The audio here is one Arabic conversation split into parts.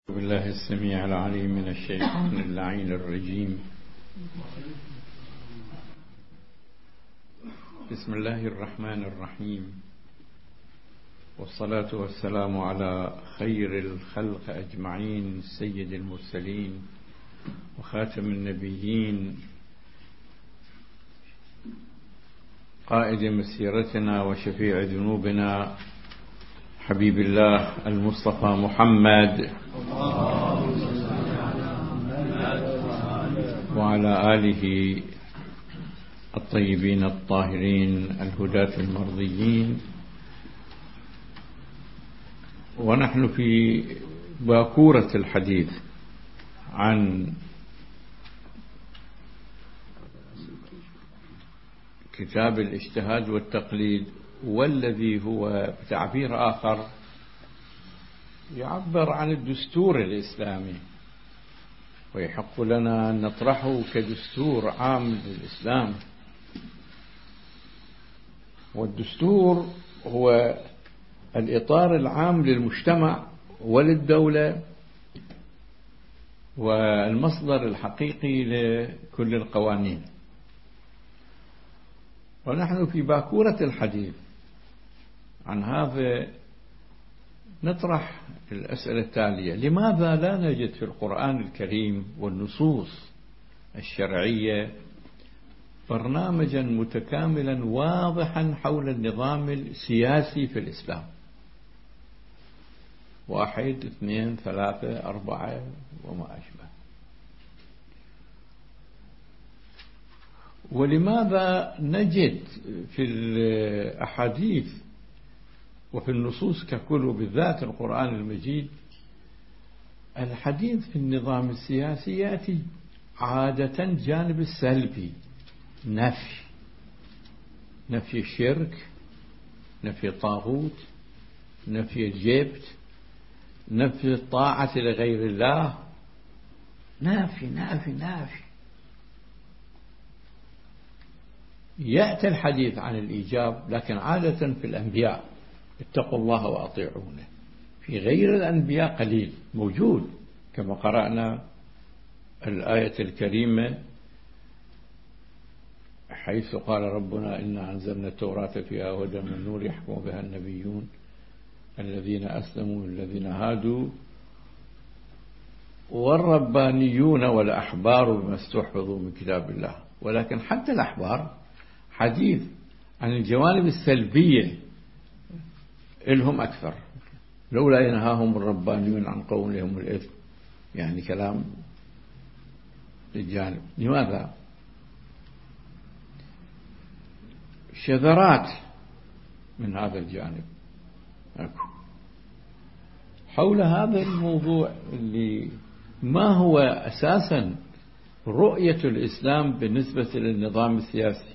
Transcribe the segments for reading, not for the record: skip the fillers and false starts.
بالله السميع العليم من الشيطان اللعين الرجيم. بسم الله الرحمن الرحيم، والصلاة والسلام على خير الخلق أجمعين، سيد المرسلين وخاتم النبيين، قائد مسيرتنا وشفيع ذنوبنا، حبيب الله المصطفى محمد وعلى آله الطيبين الطاهرين الهداة المرضيين. ونحن في باكورة الحديث عن كتاب الاجتهاد والتقليد، والذي هو بتعبير آخر يعبر عن الدستور الإسلامي، ويحق لنا أن نطرحه كدستور عام للإسلام. والدستور هو الإطار العام للمجتمع وللدولة، والمصدر الحقيقي لكل القوانين. ونحن في باكورة الحديث عن هذا نطرح الأسئلة التالية: لماذا لا نجد في القرآن الكريم والنصوص الشرعية برنامجا متكاملا واضحا حول النظام السياسي في الإسلام؟ 1 2 3 4 وما أشبه. ولماذا نجد في الأحاديث وفي النصوص ككل، بالذات القرآن المجيد، الحديث في النظام السياسي يأتي عادة جانب السلبي، نفي الشرك، نفي الطاغوت، نفي الجبت، نفي الطاعة لغير الله، نافي. يأتي الحديث عن الإيجاب، لكن عادة في الأنبياء: اتقوا الله وأطيعونه. في غير الأنبياء قليل موجود، كما قرأنا الآية الكريمة حيث قال ربنا: إنا أنزلنا التوراة فيها هدى من نور يحكم بها النبيون الذين أسلموا للذين هادوا والربانيون والأحبار بما استحفظوا من كتاب الله. ولكن حتى الأحبار حديث عن الجوانب السلبية إلهم أكثر: لولا ينهاهم الربانيون عن قولهم الإثم. يعني كلام للجانب. لماذا؟ شذرات من هذا الجانب حول هذا الموضوع، اللي ما هو أساسا رؤية الإسلام بالنسبة للنظام السياسي.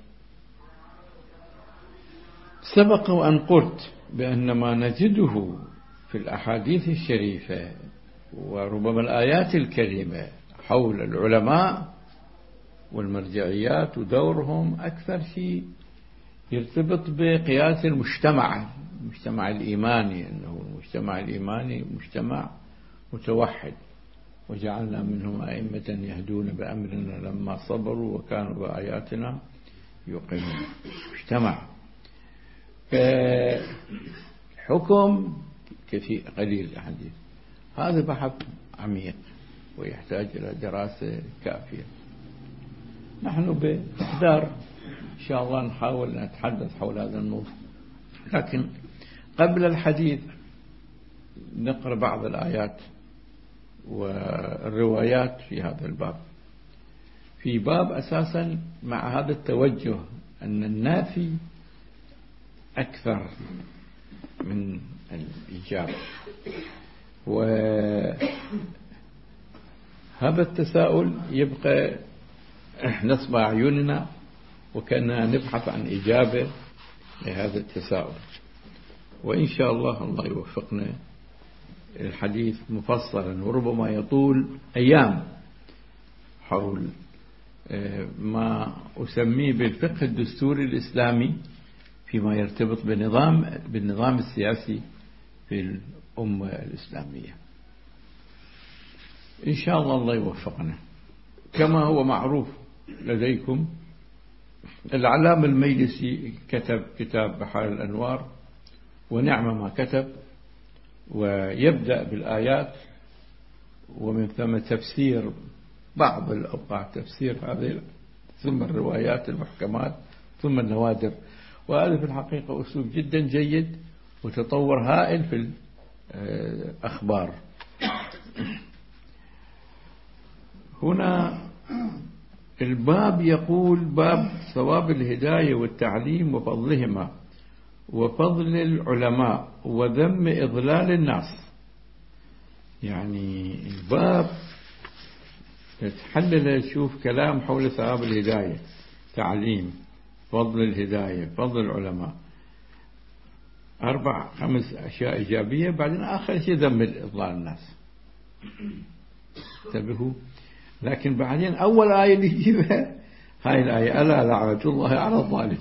سبق وأن قلت بأن ما نجده في الأحاديث الشريفة وربما الآيات الكريمة حول العلماء والمرجعيات ودورهم أكثر شيء يرتبط بقياس المجتمع الإيماني، أنه المجتمع الإيماني مجتمع متوحد، وجعلنا منهم أئمة يهدون بأمرنا لما صبروا وكانوا بآياتنا يوقنون. مجتمع حكم كثير قليل الحديث. هذا بحث عميق ويحتاج إلى دراسة كافية. نحن بإحضار إن شاء الله نحاول نتحدث حول هذا الموضوع، لكن قبل الحديث نقرأ بعض الآيات والروايات في هذا الباب، في باب أساسا مع هذا التوجه أن النافي أكثر من الإجابة. وهذا التساؤل يبقى نصب أعيننا وكأننا نبحث عن إجابة لهذا التساؤل. وإن شاء الله يوفقنا الحديث مفصلا، وربما يطول أيام، حول ما أسميه بالفقه الدستوري الإسلامي فيما يرتبط بالنظام السياسي في الأمة الإسلامية. إن شاء الله يوفقنا. كما هو معروف لديكم، العلامة المجلسي كتب كتاب بحار الأنوار، ونعم ما كتب، ويبدأ بالآيات ومن ثم تفسير بعض الأوقات، تفسير هذه، ثم الروايات المحكمات، ثم النوادر. وهذا في الحقيقة أسلوب جدا جيد وتطور هائل في الأخبار. هنا الباب يقول: باب ثواب الهداية والتعليم وفضلهما وفضل العلماء وذم إضلال الناس. يعني الباب تحلل تشوف كلام حول ثواب الهداية، تعليم، فضل الهداية، فضل العلماء، 4-5 أشياء إيجابية، بعدين آخر شيء ذم إضلال الناس. انتبهوا. لكن بعدين أول آية اللي يجيبها هاي الآية: ألا لعنة الله على الظالمين.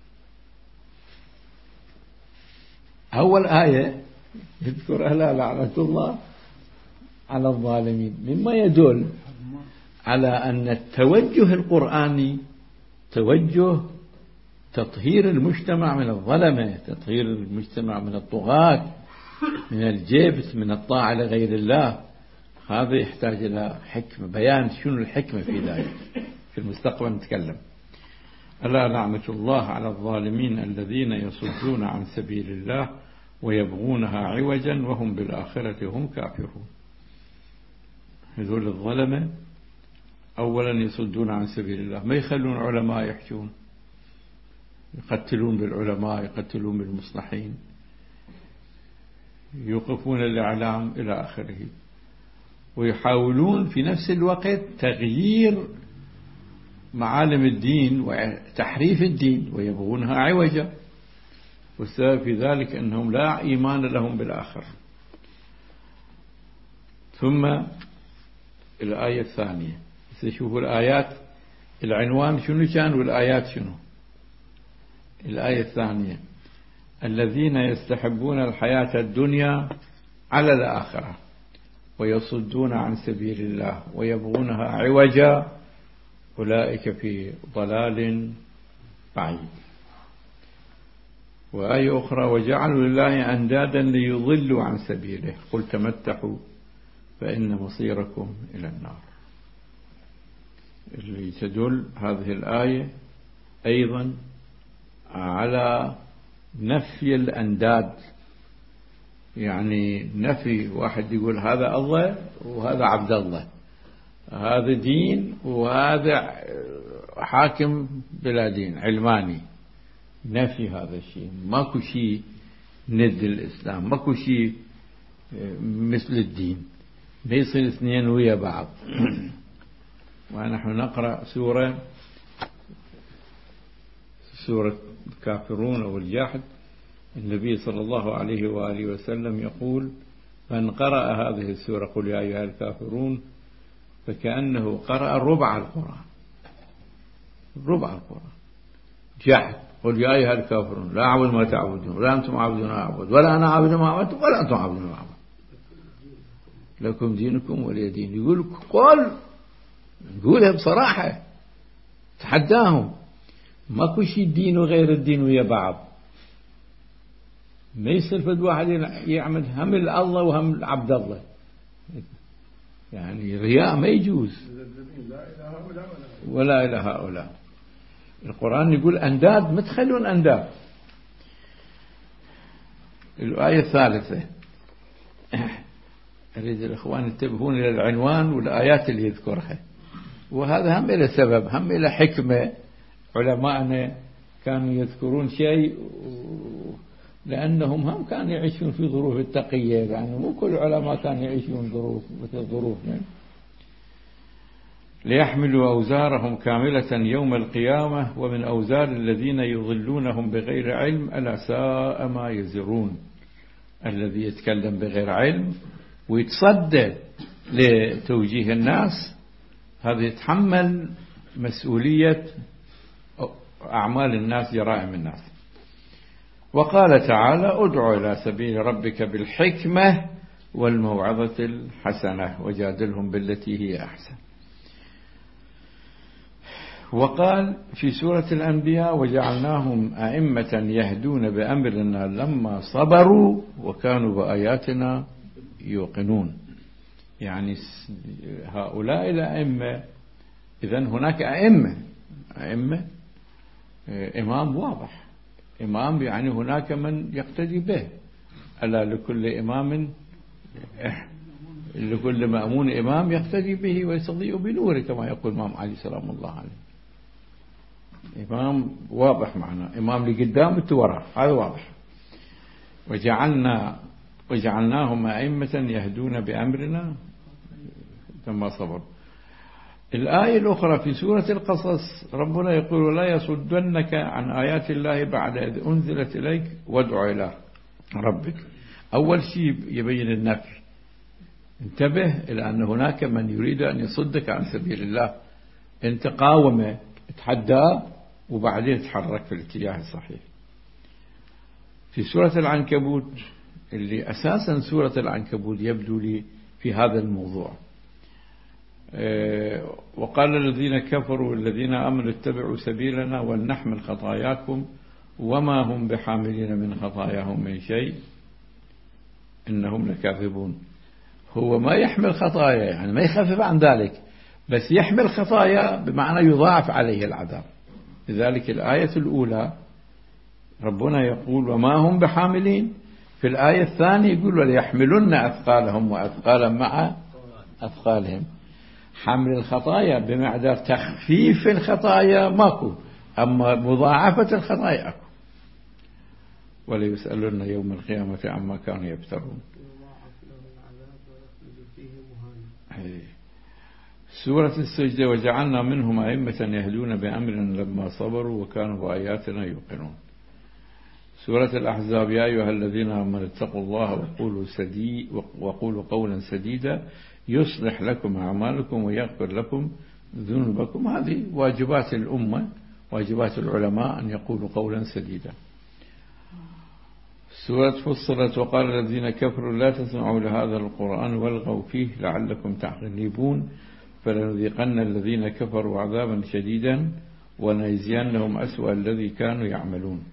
أول آية يذكر ألا لعنة الله على الظالمين، مما يدل على أن التوجه القرآني توجه تطهير المجتمع من الظلمة، تطهير المجتمع من الطغاة، من الجبت، من الطاعة لغير الله. هذا يحتاج إلى حكمة، بيان شنو الحكمة في ذلك. في المستقبل نتكلم. ألا لعنة الله على الظالمين الذين يصدون عن سبيل الله ويبغونها عوجا وهم بالآخرة هم كافرون. هذول الظلمة أولا يصدون عن سبيل الله، ما يخلون علماء يحجون، يقتلون بالعلماء، يقتلون بالمصلحين، يوقفون الإعلام إلى آخره، ويحاولون في نفس الوقت تغيير معالم الدين وتحريف الدين ويبغونها عوجا. والسبب في ذلك أنهم لا إيمان لهم بالآخر. ثم الآية الثانية، شوفوا الآيات، العنوان شنو كان والآيات شنو. الآية الثانية: الذين يستحبون الحياة الدنيا على الآخرة ويصدون عن سبيل الله ويبغونها عوجا أولئك في ضلال بعيد. وآية أخرى: وجعلوا لله أندادا ليضلوا عن سبيله قل تمتعوا فإن مصيركم إلى النار. اللي تدل هذه الآية أيضا على نفي الأنداد، يعني نفي واحد يقول هذا الله وهذا عبد الله، هذا دين وهذا حاكم بلا دين، علماني. نفي هذا الشيء، ماكو شيء ند الإسلام، ماكو شيء مثل الدين، ما يصير اثنين ويا بعض. ونحن نقرأ سورة الكافرون أو الجاحد، النبي صلى الله عليه وآله وسلم يقول: من قرأ هذه السورة قل يا أيها الكافرون فكأنه قرأ ربع القرآن. ربع القرآن. جاحد: قل يا أيها الكافرون لا أعبد ما تعبدون ولا أنتم عابدون ما أعبد ولا أنا عابد ما عبدتم ولا أنتم عابدون ما أعبد لكم دينكم ولي دين. يقول قل، نقولها بصراحة، تحداهم، ماكو شيء دين وغير الدين ويا بعض. ما يصير فد واحد يعمل هم الله وهم عبد الله، يعني رياء ما يجوز، ولا إلى هؤلاء. القرآن يقول أنداد، ما تخلون أنداد. الآية الثالثة، أريد الإخوان ينتبهون إلى العنوان والآيات اللي يذكرها، وهذا هم إلى سبب، هم إلى حكمة. علماءنا كانوا يذكرون شيء لأنهم هم كانوا يعيشون في ظروف التقية، يعني مو كل العلماء كانوا يعيشون ظروف مثل ظروفنا. ليحملوا أوزارهم كاملة يوم القيامة ومن أوزار الذين يضلونهم بغير علم ألا ساء ما يزرون. الذي يتكلم بغير علم ويتصدى لتوجيه الناس، هذا يتحمل مسؤولية أعمال الناس، جرائم الناس. وقال تعالى: ادع إلى سبيل ربك بالحكمة والموعظة الحسنة وجادلهم بالتي هي أحسن. وقال في سورة الأنبياء وجعلناهم أئمة يهدون بأمرنا لما صبروا وكانوا بآياتنا يوقنون. يعني هؤلاء الأئمة، إذن هناك أئمة إمام واضح، إمام يعني هناك من يقتدي به. ألا لكل مأمون إمام يقتدي به ويستضيء بنوره كما يقول الإمام علي سلام الله عليه. إمام واضح معنا، إمام لقدام التوراة، هذا واضح. وجعلناهم أئمة يهدون بأمرنا لما صبروا. الآية الأخرى في سورة القصص ربنا يقول ولا يصدنك عن آيات الله بعد إذ أنزلت إليك وادع إلى ربك. أول شيء يبين النفي، انتبه إلى أن هناك من يريد أن يصدك عن سبيل الله، انت قاومه تحداه وبعدين تحرك في الاتجاه الصحيح. في سورة العنكبوت اللي أساسا سورة العنكبوت يبدو لي في هذا الموضوع، وقال الذين كفروا الذين آمنوا اتبعوا سبيلنا ولنحمل خطاياكم وما هم بحاملين من خطاياهم من شيء إنهم لكاذبون. هو ما يحمل خطايا يعني ما يخفف عن ذلك، بس يحمل خطايا بمعنى يضاعف عليه العذاب. لذلك الآية الأولى ربنا يقول وما هم بحاملين، في الآية الثانية يقول وليحملن أثقالهم وأثقالا مع أثقالهم. حمل الخطايا بمقدار تخفيف الخطايا ماكو، أما مضاعفة الخطايا أكو. وليسألن يوم القيامة عما كانوا يفترون. سورة السجدة وجعلنا منهم أئمة يهدون بأمرنا لما صبروا وكانوا بآياتنا يوقنون. سورة الأحزاب يا أيها الذين آمنوا اتقوا الله وقولوا قولا سديدا يصلح لكم أعمالكم ويغفر لكم ذنوبكم. هذه واجبات الأمة، واجبات العلماء أن يقولوا قولا سديدا. سورة فصلت وقال الذين كفروا لا تسمعوا لهذا القرآن والغوا فيه لعلكم تغلبون فلنذيقن الذين كفروا عذابا شديدا ونجزينهم أسوأ الذي كانوا يعملون،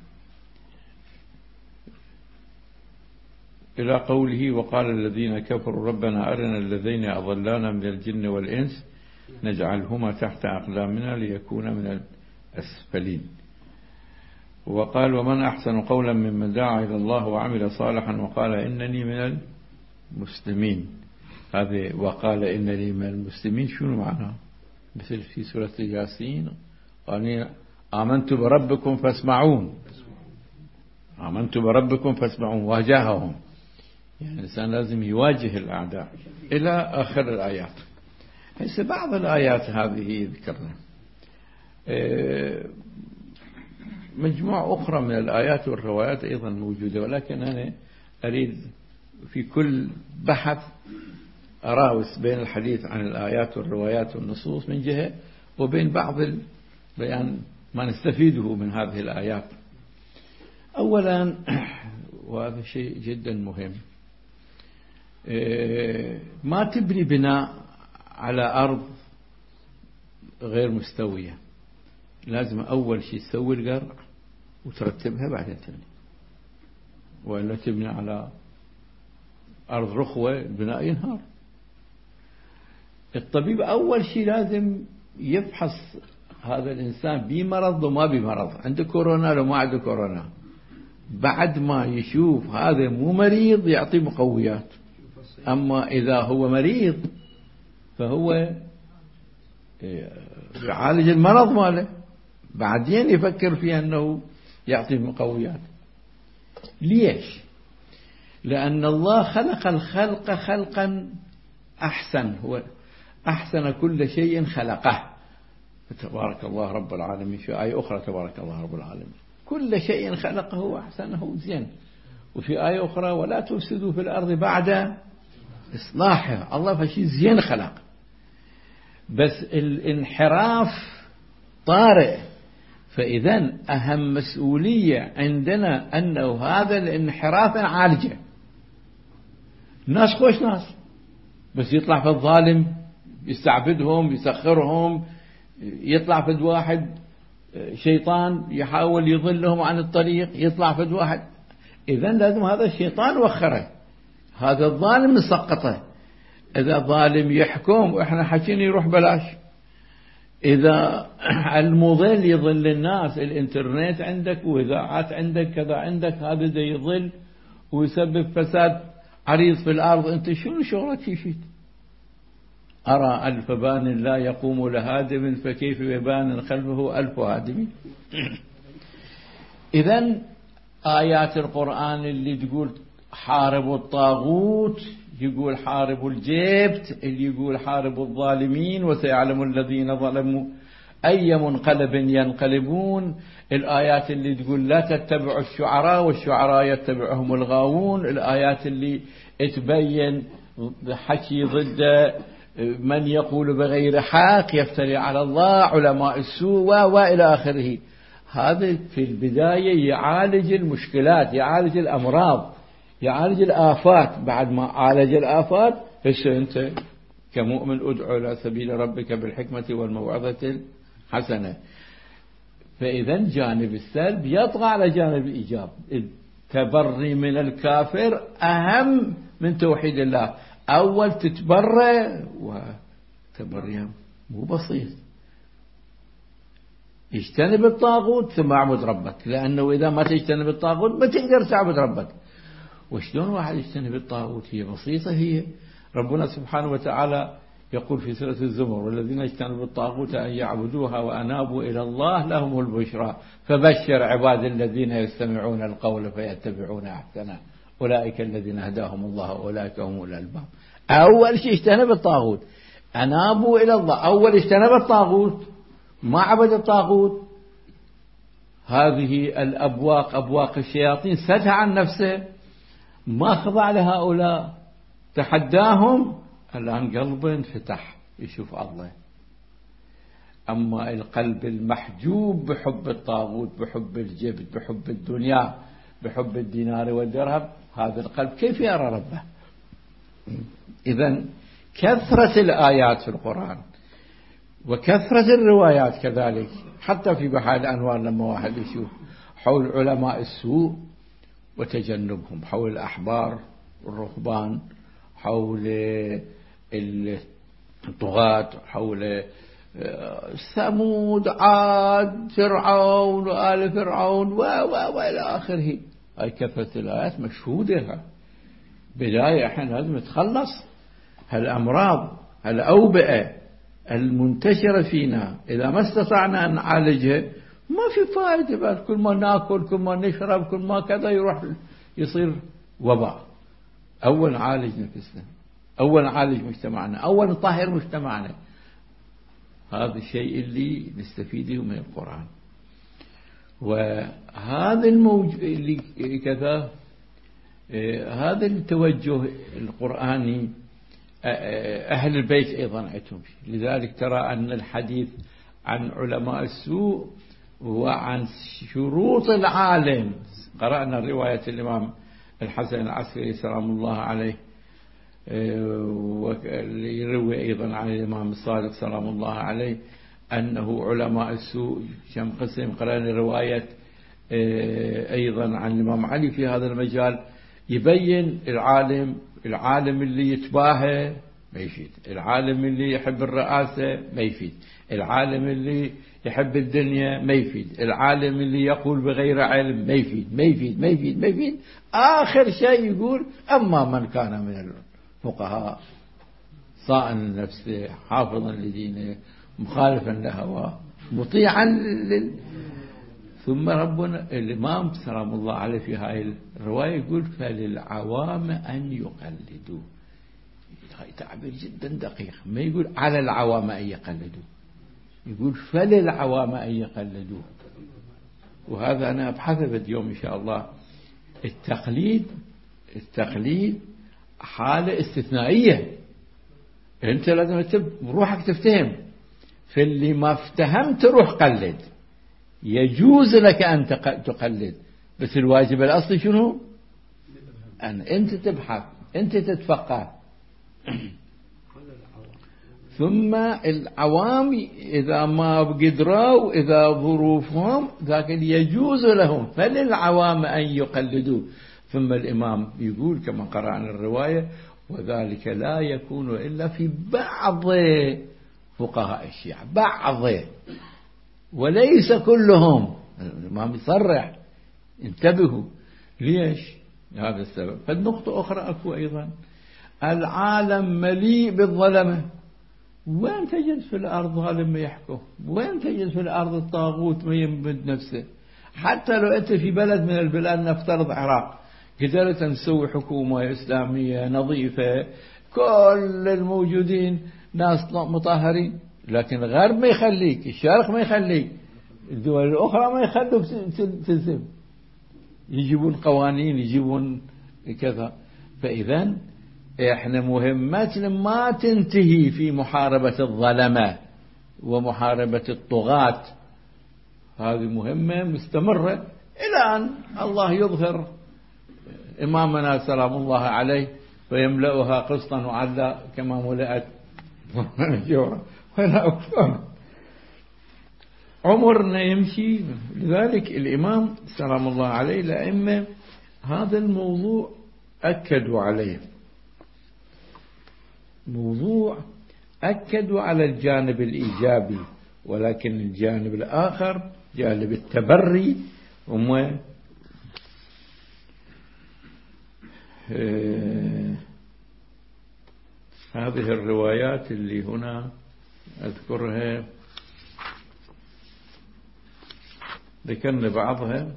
إلى قوله وقال الذين كفروا ربنا أرنا الذين أضلانا من الجن والإنس نجعلهما تحت أقدامنا ليكون من الأسفلين. وقال ومن أحسن قولا ممن دعا إلى الله وعمل صالحا وقال إنني من المسلمين. هذه وقال إنني من المسلمين شنو معناه؟ مثل في سورة ياسين قال آمنت بربكم فاسمعون، آمنت بربكم فاسمعون، واجههم. يعني الإنسان لازم يواجه الأعداء إلى آخر الآيات. هسه بعض الآيات هذه ذكرنا، مجموعة أخرى من الآيات والروايات أيضا موجودة، ولكن أنا أريد في كل بحث أراوس بين الحديث عن الآيات والروايات والنصوص من جهة وبين بعض البيان ما نستفيده من هذه الآيات. أولا وهذا شيء جدا مهم، ما تبني بناء على أرض غير مستوية، لازم أول شيء تسوي القرع وترتبها بعدين تبني، وإلا تبني على أرض رخوة البناء ينهار. الطبيب أول شيء لازم يفحص هذا الإنسان بمرض وما بمرض، عنده كورونا لو ما عنده كورونا، بعد ما يشوف هذا مو مريض يعطيه مقويات، أما إذا هو مريض فهو يعالج المرض ماله بعدين يفكر في أنه يعطيه مقويات. ليش؟ لأن الله خلق الخلق خلقا أحسن، هو أحسن كل شيء خلقه، تبارك الله رب العالمين. في آية أخرى تبارك الله رب العالمين كل شيء خلقه وأحسنه زين. وفي آية أخرى ولا تفسدوا في الأرض بعد إصلاحها. الله فشي زين خلق، بس الانحراف طارئ. فإذا أهم مسؤولية عندنا أنه هذا الانحراف نعالجه، ناس خوش ناس، بس يطلع في الظالم يستعبدهم يسخرهم، يطلع في واحد شيطان يحاول يضلهم عن الطريق، يطلع في واحد. إذن لازم هذا الشيطان وخره، هذا الظالم نسقطه. إذا ظالم يحكم وإحنا حكينا يروح بلاش، إذا المضل يضل الناس، الإنترنت عندك وإذاعات عندك كذا عندك، هذا دا يضل ويسبب فساد عريض في الأرض، أنت شنو شغلك في شيء؟ أرى ألف بان لا يقوم لهادم، فكيف ببان خلفه ألف هادم. إذن آيات القرآن اللي تقول حاربوا الطاغوت، يقول حاربوا الجبت، اللي يقول حاربوا الظالمين، وسيعلم الذين ظلموا أي منقلب ينقلبون. الآيات اللي تقول لا تتبعوا الشعراء والشعراء يتبعهم الغاوون. الآيات اللي تبين حكي ضد من يقول بغير حق، يفتري على الله، علماء السوء وإلى آخره. هذا في البداية يعالج المشكلات، يعالج الأمراض، يعالج الآفات. بعد ما عالج الآفات هسه أنت كمؤمن ادعو إلى سبيل ربك بالحكمة والموعظة الحسنة. فإذا جانب السلب يطغى على جانب الإيجاب. التبري من الكافر أهم من توحيد الله. أول تتبرى، وتبريهم مو بسيط، اجتنب الطاغوت ثم اعبد ربك، لأنه إذا ما تجتنب الطاغوت ما تقدر تعبد ربك. وشلون واحد يجتنب الطاغوت؟ هي بسيطة. هي ربنا سبحانه وتعالى يقول في سورة الزمر: والذين اجتنبوا الطاغوت أن يعبدوها وأنابوا إلى الله لهم البشرى فبشر عباد الذين يستمعون القول فيتبعون أحسنه أولئك الذين هداهم الله أولئك هم أولو الألباب. أول شيء اجتنب الطاغوت، أنابوا إلى الله. أول اجتنب الطاغوت، ما عبد الطاغوت. هذه الأبواق أبواق الشياطين سدها عن نفسه، ما خضع لهؤلاء، تحداهم. الآن قلبه انفتح يشوف الله. أما القلب المحجوب بحب الطاغوت، بحب الجبت، بحب الدنيا، بحب الدينار والدرهم، هذا القلب كيف يرى ربه؟ إذن كثرة الآيات في القرآن وكثرة الروايات كذلك، حتى في بحار الأنوار لما واحد يشوف حول علماء السوء وتجنبهم، حول الأحبار والرهبان، حول الطغاة، حول ثمود، عاد، فرعون وآل فرعون وإلى آخره. هاي كثرة الآيات مشهودة. بداية احنا لازم نتخلص هالأمراض هالأوبئة المنتشرة فينا. إذا ما استطعنا أن نعالجها ما في فائدة. بعد كل ما ناكل، كل ما نشرب، كل ما كذا يروح يصير وباء. أول نعالج نفسنا، أول نعالج مجتمعنا، أول نطهر مجتمعنا. هذا الشيء اللي نستفيده من القرآن. وهذا اللي كذا، هذا التوجه القرآني أهل البيت أيضا عندهم. لذلك ترى أن الحديث عن علماء السوء وعن شروط العالم، قرأنا رواية الإمام الحسن العسكري سلام الله عليه، ويروي أيضا عن الإمام الصادق سلام الله عليه أنه علماء السوء كم قسم. قرأنا رواية أيضا عن الإمام علي في هذا المجال، يبين العالم اللي يتباهى ما يفيد، العالم اللي يحب الرئاسة ما يفيد، العالم اللي يحب الدنيا ما يفيد، العالم اللي يقول بغير علم ما يفيد ما يفيد ما يفيد ما يفيد. آخر شيء يقول: أما من كان من الفقهاء صائن لنفسه حافظا لدينه مخالفا لهواه مطيعا ثم ربنا الإمام سلام الله عليه في هاي الرواية يقول: فللعوام أن يقلدوا. هاي تعبير جدا دقيق، ما يقول على العوام أن يقلدوا، يقول فللعوام أن يقلدوا. وهذا أنا أبحث باليوم إن شاء الله. التقليد حالة استثنائية، أنت لازم بروحك تفتهم. في اللي ما افتهمت روح قلد، يجوز لك أن تقلد، بس الواجب الأصلي شنو؟ أن أنت تبحث أنت تتفقه. ثم العوام إذا ما قدروا، إذا ظروفهم لكن يجوز لهم، فللعوام أن يقلدوا. ثم الإمام يقول كما قرأنا الرواية: وذلك لا يكون إلا في بعض فقهاء الشيعة، بعض وليس كلهم. الإمام يصرح، انتبهوا. ليش؟ هذا السبب. فالنقطة أخرى أكو أيضا: العالم مليء بالظلمة. وين تجد في الأرض ظالم ما يحكم؟ وين تجد في الأرض الطاغوت ما يمد نفسه؟ حتى لو أنت في بلد من البلاد، نفترض عراق، قدرت نسوي حكومة إسلامية نظيفة، كل الموجودين ناس مطهرين، لكن الغرب ما يخليك، الشرق ما يخليك، الدول الأخرى ما يخلوك تلزم، يجيبون قوانين، يجيبون كذا. فإذا احنا مهمتنا ما تنتهي في محاربة الظلمة ومحاربة الطغاة، هذه مهمة مستمرة إلى أن الله يظهر إمامنا سلام الله عليه ويملأها قسطا وعدلا كما ملأت ولا أكثر. عمرنا يمشي. لذلك الإمام سلام الله عليه، الأئمة هذا الموضوع أكدوا عليه، موضوع أكدوا على الجانب الإيجابي، ولكن الجانب الآخر جانب التبري هذه الروايات اللي هنا أذكرها ذكرنا بعضها.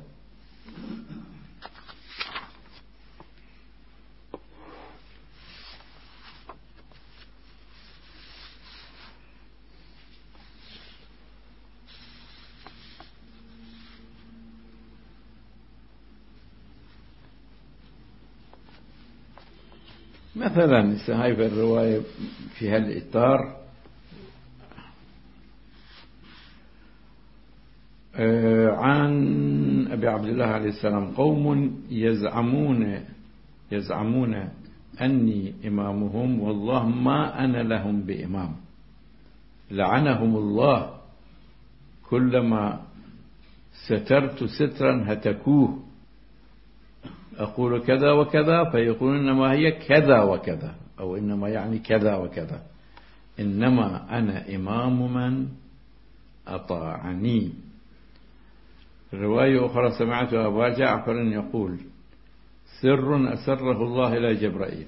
مثلا هاي الرواية في هالإطار: عن أبي عبد الله عليه السلام: قوم يزعمون أني إمامهم، والله ما أنا لهم بإمام، لعنهم الله، كلما سترت سترا هتكوه، أقول كذا وكذا فيقولون إنما هي كذا وكذا، أو إنما يعني كذا وكذا، إنما أنا إمام من أطاعني. رواية أخرى: سمعت أبا جعفر يقول: سر أسره الله إلى جبرائيل،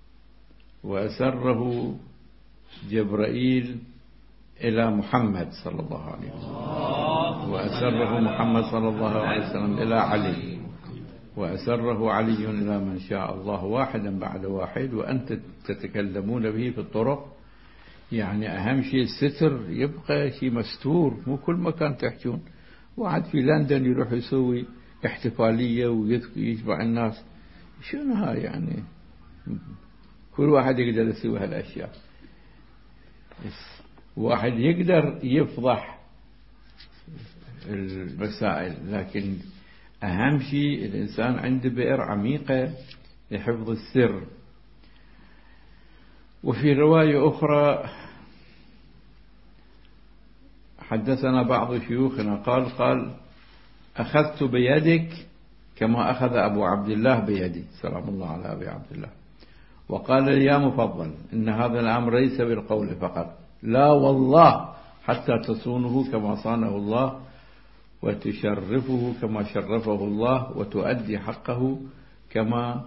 وأسره جبرائيل إلى محمد صلى الله عليه وسلم، وأسره محمد صلى الله عليه وسلم إلى علي، وأسره علي إلى من شاء الله واحدا بعد واحد، وأنت تتكلمون به في الطرق. يعني أهم شيء الستر، يبقى شيء مستور، مو كل مكان تحجون. واحد في لندن يروح يسوي احتفالية ويجمع الناس، شنو هاي؟ يعني كل واحد يقدر يسوي هالأشياء. واحد يقدر يفضح المسائل، لكن أهم شيء الإنسان عنده بئر عميقة لحفظ السر. وفي رواية أخرى: حدثنا بعض شيوخنا قال أخذت بيدك كما أخذ أبو عبد الله بيدي، سلام الله على أبي عبد الله، وقال لي: يا مفضل، إن هذا الأمر ليس بالقول فقط، لا والله، حتى تصونه كما صانه الله، وتشرفه كما شرفه الله، وتؤدي حقه كما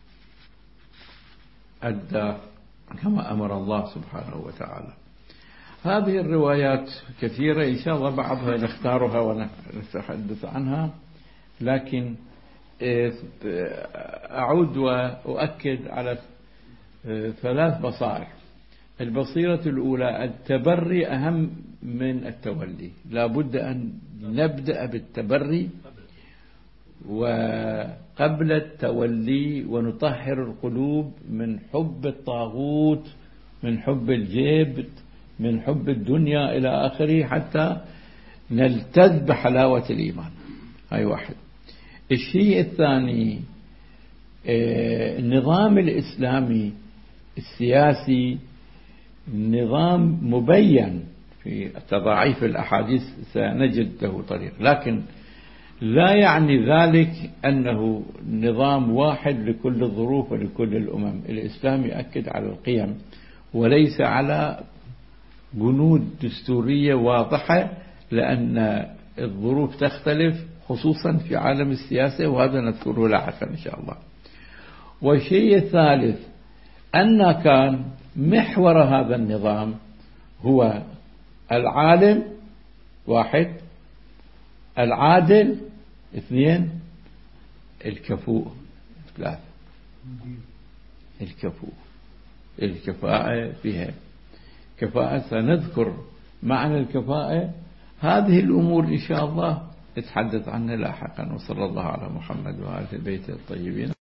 أدى، كما أمر الله سبحانه وتعالى. هذه الروايات كثيرة، إن شاء الله بعضها نختارها ونتحدث عنها، لكن أعود وأؤكد على 3 بصائر. البصيرة الأولى: التبري أهم من التولي، لا بد أن نبدأ بالتبري وقبل التولي، ونطهر القلوب من حب الطاغوت، من حب الجيب، من حب الدنيا إلى آخره، حتى نلتذ بحلاوة الإيمان. هاي واحد. الشيء الثاني: النظام الإسلامي السياسي نظام مبين في تضاعيف الأحاديث، سنجد له طريق، لكن لا يعني ذلك أنه نظام واحد لكل الظروف ولكل الأمم. الإسلام يؤكد على القيم وليس على بنود دستورية واضحة، لأن الظروف تختلف خصوصا في عالم السياسة، وهذا نذكره لاحقا إن شاء الله. والشيء الثالث أن كان محور هذا النظام هو العالم واحد، العادل اثنين، الكفؤ ثلاثة. الكفاءة فيها كفاءة، سنذكر معنى الكفاءة. هذه الأمور إن شاء الله نتحدث عنها لاحقا. وصلى الله على محمد وآل بيته الطيبين.